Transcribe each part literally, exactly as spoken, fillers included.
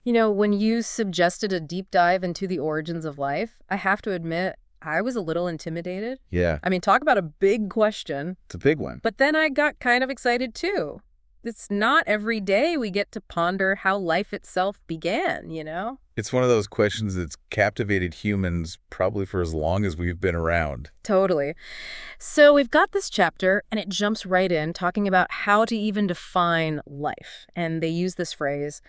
You know, when you suggested a deep dive into the origins of life, I have to admit, I was a little intimidated. Yeah, I mean, talk about a big question. it's a big one. But then I got kind of excited too. It's not every day we get to ponder how life itself began, you know? It's one of those questions that's captivated humans probably for as long as we've been around. Totally. So we've got this chapter, and it jumps right in talking about how to even define life. And they use this phrase,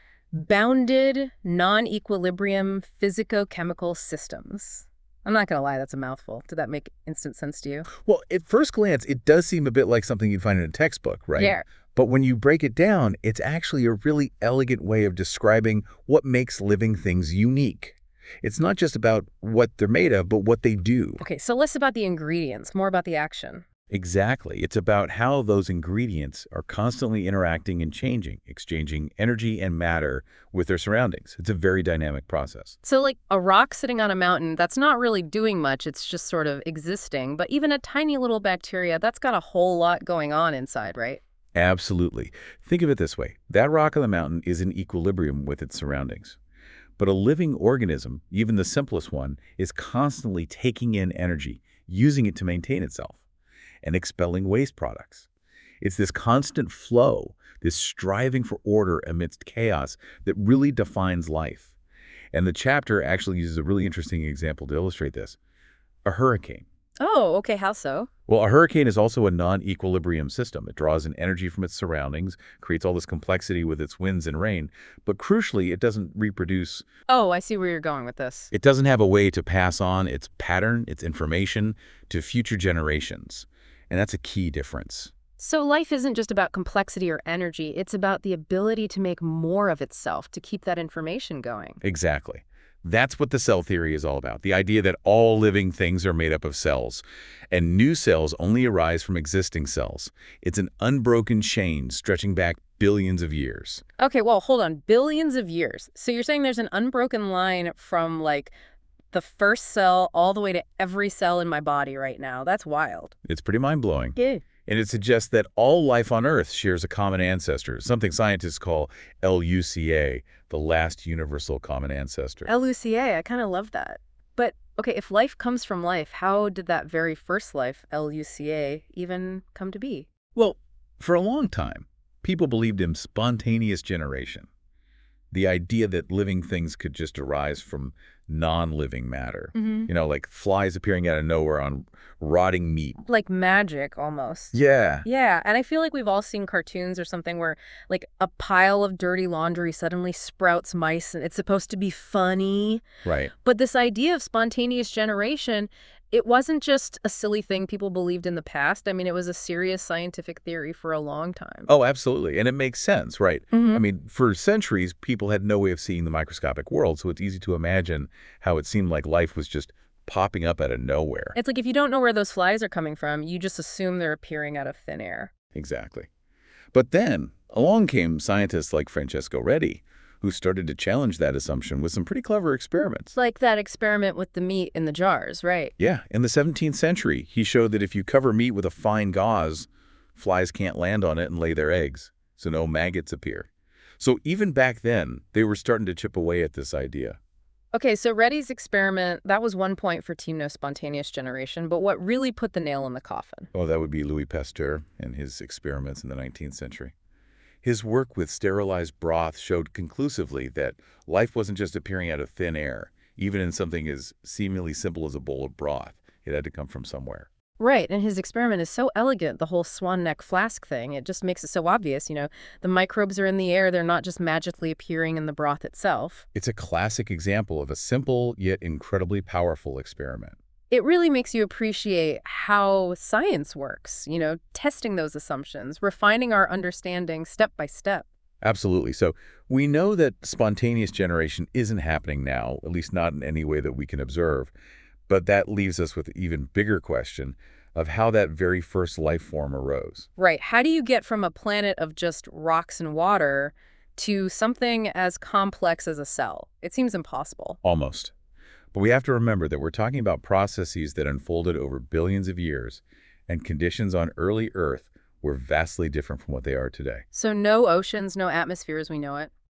bounded non-equilibrium physicochemical systems. I'm not going to lie, that's a mouthful. Did that make instant sense to you? Well, at first glance, it does seem a bit like something you'd find in a textbook, right? Yeah. But when you break it down, it's actually a really elegant way of describing what makes living things unique. It's not just about what they're made of, but what they do. Okay, so less about the ingredients, more about the action. Exactly. It's about how those ingredients are constantly interacting and changing, exchanging energy and matter with their surroundings. It's a very dynamic process. So like a rock sitting on a mountain, that's not really doing much, it's just sort of existing. But even a tiny little bacteria, that's got a whole lot going on inside, right? Absolutely. Think of it this way. That rock on the mountain is in equilibrium with its surroundings. But a living organism, even the simplest one, is constantly taking in energy, using it to maintain itself, and expelling waste products. It's this constant flow, this striving for order amidst chaos that really defines life. And the chapter actually uses a really interesting example to illustrate this. A hurricane. Oh, okay, how so? Well, a hurricane is also a non-equilibrium system. It draws in energy from its surroundings, creates all this complexity with its winds and rain, but crucially, it doesn't reproduce. Oh, I see where you're going with this. It doesn't have a way to pass on its pattern, its information, to future generations. And that's a key difference. So life isn't just about complexity or energy, it's about the ability to make more of itself, to keep that information going. Exactly. That's what the cell theory is all about, the idea that all living things are made up of cells, and new cells only arise from existing cells. It's an unbroken chain stretching back billions of years. Okay, well, hold on. Billions of years. So you're saying there's an unbroken line from, like, the first cell all the way to every cell in my body right now. That's wild. It's pretty mind-blowing. Yeah. And it suggests that all life on Earth shares a common ancestor, something scientists call L U C A, the last universal common ancestor. L U C A, I kind of love that. But, okay, if life comes from life, how did that very first life, L U C A, even come to be? Well, for a long time, people believed in spontaneous generation, the idea that living things could just arise from non-living matter. Mm-hmm. You know, like flies appearing out of nowhere on rotting meat. Like magic, almost. Yeah. Yeah, and I feel like we've all seen cartoons or something where, like, a pile of dirty laundry suddenly sprouts mice, and it's supposed to be funny. Right. But this idea of spontaneous generation, it wasn't just a silly thing people believed in the past. I mean, it was a serious scientific theory for a long time. Oh, absolutely. And it makes sense, right? Mhm. I mean, for centuries, people had no way of seeing the microscopic world, so it's easy to imagine how it seemed like life was just popping up out of nowhere. It's like if you don't know where those flies are coming from, you just assume they're appearing out of thin air. Exactly. But then along came scientists like Francesco Redi, who started to challenge that assumption with some pretty clever experiments. It's like that experiment with the meat in the jars, right? Yeah, in the seventeenth century, he showed that if you cover meat with a fine gauze, flies can't land on it and lay their eggs, so no maggots appear. So even back then, they were starting to chip away at this idea. Okay, so Redi's experiment, that was one point for Team No Spontaneous Generation, but what really put the nail in the coffin? Oh, that would be Louis Pasteur and his experiments in the nineteenth century. His work with sterilized broth showed conclusively that life wasn't just appearing out of thin air, even in something as seemingly simple as a bowl of broth. It had to come from somewhere. Right, and his experiment is so elegant, the whole swan neck flask thing. It just makes it so obvious, you know. The microbes are in the air, they're not just magically appearing in the broth itself. It's a classic example of a simple yet incredibly powerful experiment. It really makes you appreciate how science works, you know, testing those assumptions, refining our understanding step by step. Absolutely. So we know that spontaneous generation isn't happening now, at least not in any way that we can observe. But that leaves us with an even bigger question of how that very first life form arose. Right. How do you get from a planet of just rocks and water to something as complex as a cell? It seems impossible. Almost. But we have to remember that we're talking about processes that unfolded over billions of years, and conditions on early Earth were vastly different from what they are today. So no oceans, no atmosphere as we know it.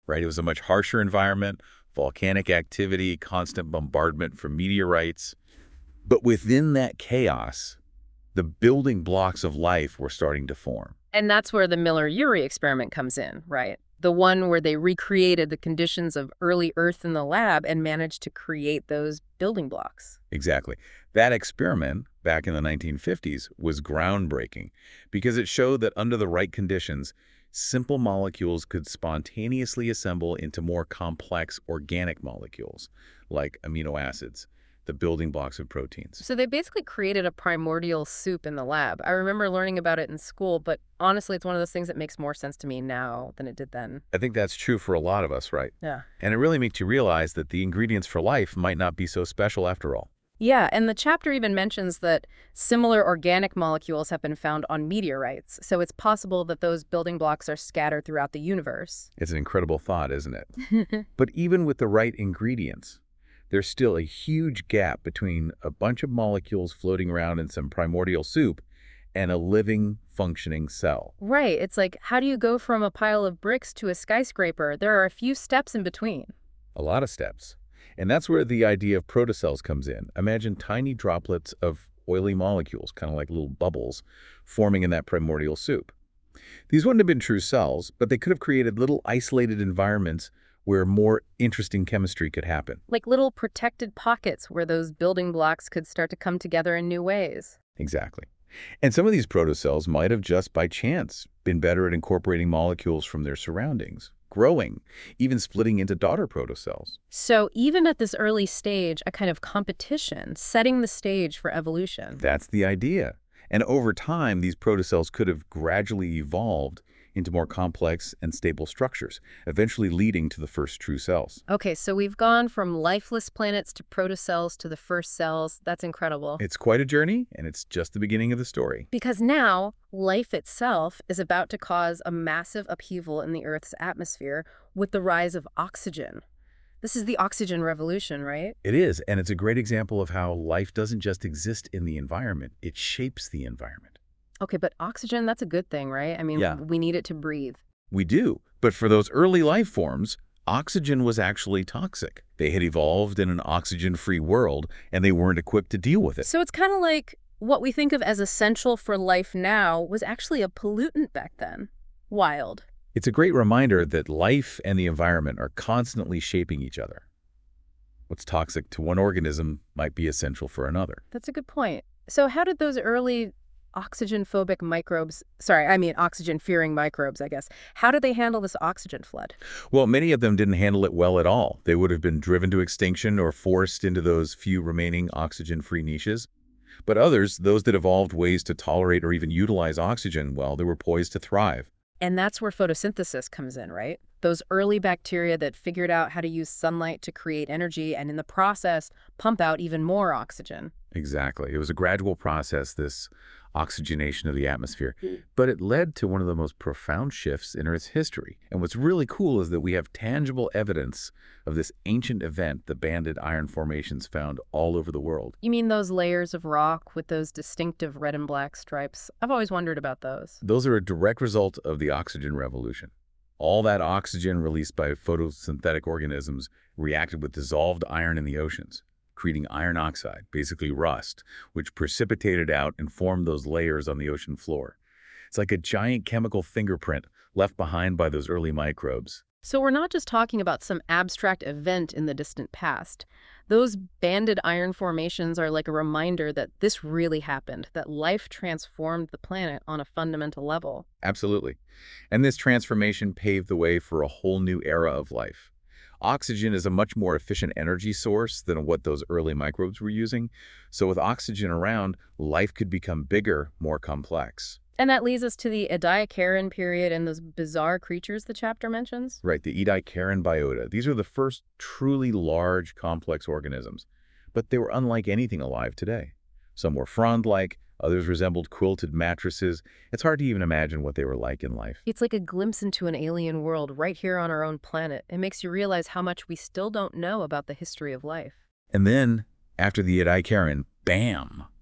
right? It was a much harsher environment, volcanic activity, constant bombardment from meteorites. But within that chaos, the building blocks of life were starting to form. And that's where the Miller-Urey experiment comes in, right? The one where they recreated the conditions of early Earth in the lab and managed to create those building blocks. Exactly. That experiment, back in the nineteen fifties, was groundbreaking because it showed that under the right conditions, simple molecules could spontaneously assemble into more complex organic molecules, like amino acids, the building blocks of proteins. So they basically created a primordial soup in the lab. I remember learning about it in school, but honestly, it's one of those things that makes more sense to me now than it did then. I think that's true for a lot of us, right? Yeah. And it really makes you realize that the ingredients for life might not be so special after all. Yeah, and the chapter even mentions that similar organic molecules have been found on meteorites, so it's possible that those building blocks are scattered throughout the universe. It's an incredible thought, isn't it? But even with the right ingredients, there's still a huge gap between a bunch of molecules floating around in some primordial soup and a living, functioning cell. Right, it's like, how do you go from a pile of bricks to a skyscraper? There are a few steps in between. A lot of steps. And that's where the idea of protocells comes in. Imagine tiny droplets of oily molecules, kind of like little bubbles, forming in that primordial soup. These wouldn't have been true cells, but they could have created little isolated environments where more interesting chemistry could happen. Like little protected pockets where those building blocks could start to come together in new ways. Exactly. And some of these protocells might have just by chance been better at incorporating molecules from their surroundings, growing, even splitting into daughter protocells. So even at this early stage, a kind of competition, setting the stage for evolution. That's the idea. And over time, these protocells could have gradually evolved into more complex and stable structures, eventually leading to the first true cells. Okay, so we've gone from lifeless planets to protocells to the first cells. That's incredible. It's quite a journey, and it's just the beginning of the story. Because now, life itself is about to cause a massive upheaval in the Earth's atmosphere with the rise of oxygen. This is the oxygen revolution, right? It is, and it's a great example of how life doesn't just exist in the environment, it shapes the environment. Okay, but oxygen, that's a good thing, right? I mean, Yeah. we need it to breathe. We do, but for those early life forms, oxygen was actually toxic. They had evolved in an oxygen-free world, and they weren't equipped to deal with it. So it's kind of like what we think of as essential for life now was actually a pollutant back then. Wild. It's a great reminder that life and the environment are constantly shaping each other. What's toxic to one organism might be essential for another. That's a good point. So how did those early oxygen-phobic microbes, sorry, I mean oxygen-fearing microbes, I guess, how did they handle this oxygen flood? Well, many of them didn't handle it well at all. They would have been driven to extinction or forced into those few remaining oxygen-free niches. But others, those that evolved ways to tolerate or even utilize oxygen, well, they were poised to thrive. And that's where photosynthesis comes in, right? Those early bacteria that figured out how to use sunlight to create energy and in the process pump out even more oxygen. Exactly. It was a gradual process, this oxygenation of the atmosphere, but it led to one of the most profound shifts in Earth's history. And what's really cool is that we have tangible evidence of this ancient event, the banded iron formations found all over the world. You mean those layers of rock with those distinctive red and black stripes? I've always wondered about those. Those are a direct result of the oxygen revolution. All that oxygen released by photosynthetic organisms reacted with dissolved iron in the oceans, creating iron oxide, basically rust, which precipitated out and formed those layers on the ocean floor. It's like a giant chemical fingerprint left behind by those early microbes. So we're not just talking about some abstract event in the distant past. Those banded iron formations are like a reminder that this really happened, that life transformed the planet on a fundamental level. Absolutely. And this transformation paved the way for a whole new era of life. Oxygen is a much more efficient energy source than what those early microbes were using. So with oxygen around, life could become bigger, more complex. And that leads us to the Ediacaran period and those bizarre creatures the chapter mentions. Right, the Ediacaran biota. These are the first truly large, complex organisms. But they were unlike anything alive today. Some were frond-like, others resembled quilted mattresses. It's hard to even imagine what they were like in life. It's like a glimpse into an alien world right here on our own planet. It makes you realize how much we still don't know about the history of life. And then, after the Ediacaran, bam!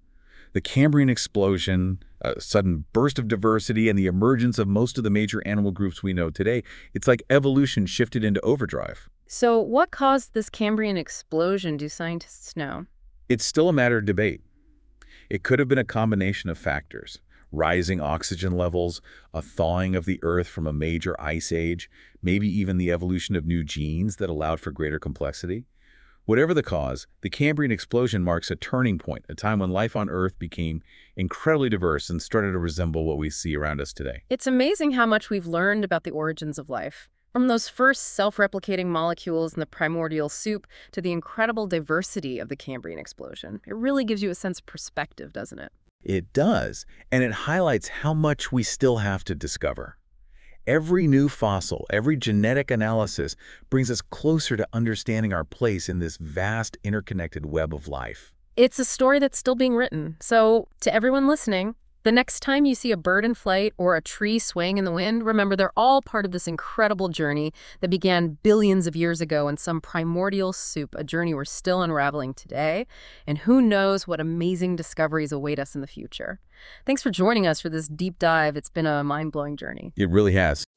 The Cambrian explosion, a sudden burst of diversity, and the emergence of most of the major animal groups we know today, it's like evolution shifted into overdrive. So what caused this Cambrian explosion, do scientists know? It's still a matter of debate. It could have been a combination of factors: rising oxygen levels, a thawing of the Earth from a major ice age, maybe even the evolution of new genes that allowed for greater complexity. Whatever the cause, the Cambrian explosion marks a turning point, a time when life on Earth became incredibly diverse and started to resemble what we see around us today. It's amazing how much we've learned about the origins of life. From those first self-replicating molecules in the primordial soup to the incredible diversity of the Cambrian explosion. It really gives you a sense of perspective, doesn't it? It does, and it highlights how much we still have to discover. Every new fossil, every genetic analysis brings us closer to understanding our place in this vast interconnected web of life. It's a story that's still being written. So, to everyone listening, the next time you see a bird in flight or a tree swaying in the wind, remember they're all part of this incredible journey that began billions of years ago in some primordial soup, a journey we're still unraveling today. And who knows what amazing discoveries await us in the future. Thanks for joining us for this deep dive. It's been a mind-blowing journey. It really has.